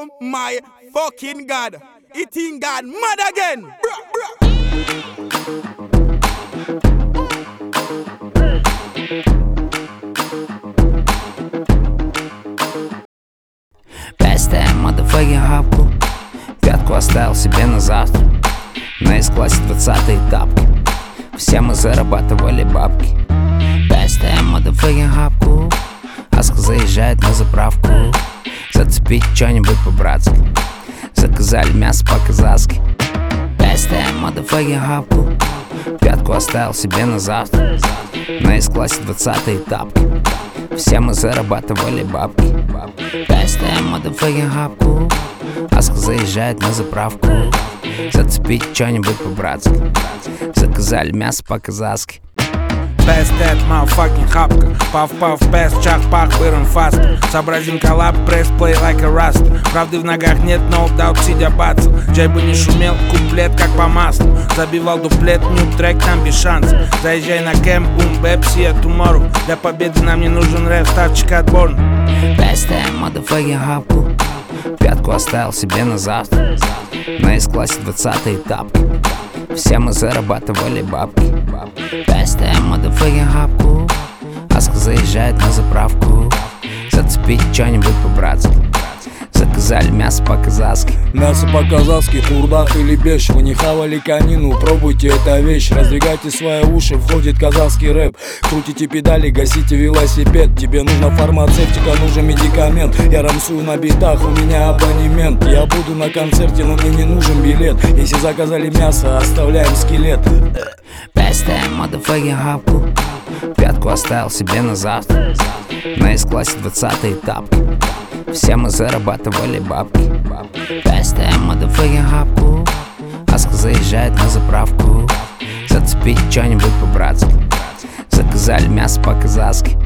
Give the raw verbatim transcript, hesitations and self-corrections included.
my fucking God. It ain't God mad again. Bruh, bruh. Пестаем motherfucking хапку. Пятку оставил себе на завтра. На S-классе двадцатые тапки. Все мы зарабатывали бабки. Пестаем motherfucking хапку. Аска заезжает на заправку. Зацепить что-нибудь по-братски. Заказали мясо по-казахски. Пестаем motherfucking хапку. Пятку оставил себе на завтра. На S-классе двадцатые тапки. Все мы зарабатывали бабки. Пестаем motherfucking хапку. Аска заезжает на заправку. Зацепить что-нибудь по-братски. Заказали мясо по-казахски. Best that motherfucking хапка. Пав-пав, best, чах-пах, вырон фаст. Сообразим коллаб, пресс, play like a rust. Правды в ногах нет, no doubt, сидя бацал. Джей бы не шумел, куплет как по маслу. Забивал дуплет, нью трек, там без шансов. Заезжай на кэмп, бум, бэп, see you tomorrow. Для победы нам не нужен рэп, ставчик отборный. Best that motherfucking хапку. Пятку оставил себе на завтра. На S-классе двадцатые тапки. Все мы зарабатывали бабки. Пестаем motherfucking хапку. Аска заезжает на заправку. Зацепить что-нибудь по-братски. Заказали мясо по-казахски. Мясо по-казахски, курдак или беш. Вы не хавали конину, пробуйте, это вещь. Раздвигайте свои уши, входит казахский рэп. Крутите педали, гасите велосипед. Тебе нужна фармацевтика, нужен медикамент. Я рамсую на битах, у меня абонемент. Я буду на концерте, но мне не нужен билет. Если заказали мясо, оставляем скелет. Пестаем motherfucking хапку. Пятку оставил себе на завтра. На S-классе двадцатые тапки. Все мы зарабатывали бабки. Пестаем motherfucking хапку. Аска заезжает на заправку. Зацепить что-нибудь по-братски. Заказали мясо по-казахски.